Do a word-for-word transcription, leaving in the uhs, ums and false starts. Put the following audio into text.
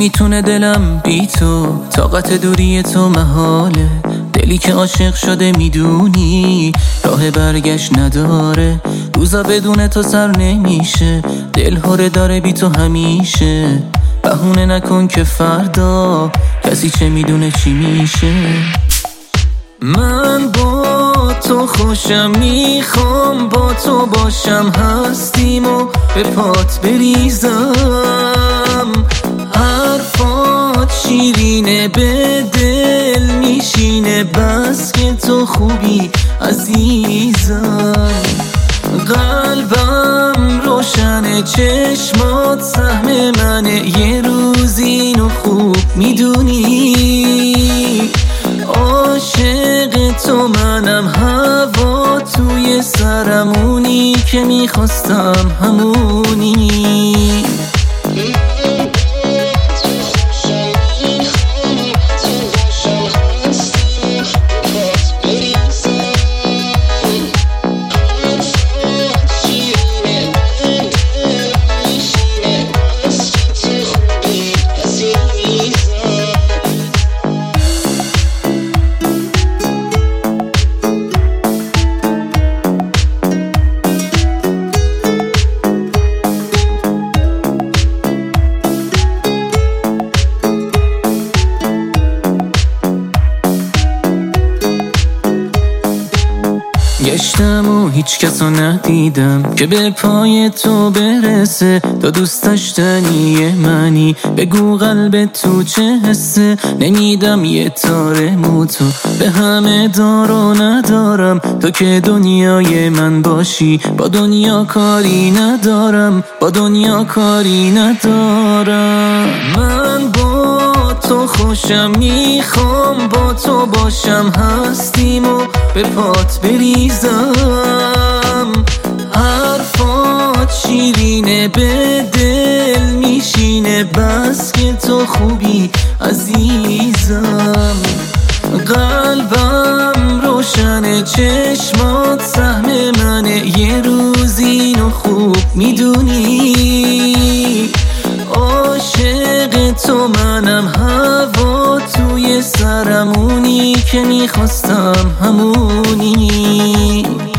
نمیتونه دلم بی تو، طاقت دوری تو محاله. دلی که عاشق شده میدونی راه برگشت نداره. روزا بدون تو سر نمیشه، دل هره داره بی تو همیشه. بهونه نکن که فردا کسی چه میدونه چی میشه. من با تو خوشم، میخوام با تو باشم، هستیم و به پات بریزم. حرفات شیرینه به دل میشینه، بس که تو خوبی عزیزم. قلبم روشنه، چشمات سهم منه، یه روز اینو خوب میدونی. عاشق تو منم، هوا توی سرمونی که میخواستم همونی. گشتم و هیچ کسو ندیدم که به پای تو برسه. تو دوست داشتنی منی، بگو قلب تو چه حسه. نمیدم یه تاره موتو، به همه دار و ندارم. تو که دنیای من باشی، با دنیا کاری ندارم، با دنیا کاری ندارم. من با تو خوشم، میخوام با تو باشم، هستیم و به پات بریزم. حرفات شیرینه به دل میشینه، بس که تو خوبی عزیزم. قلبم روشنه، چشمات سهم منه، یه روز اینو خوب میدونی. عاشق تو منم، هوا توی سرمونی که میخواستم همونی.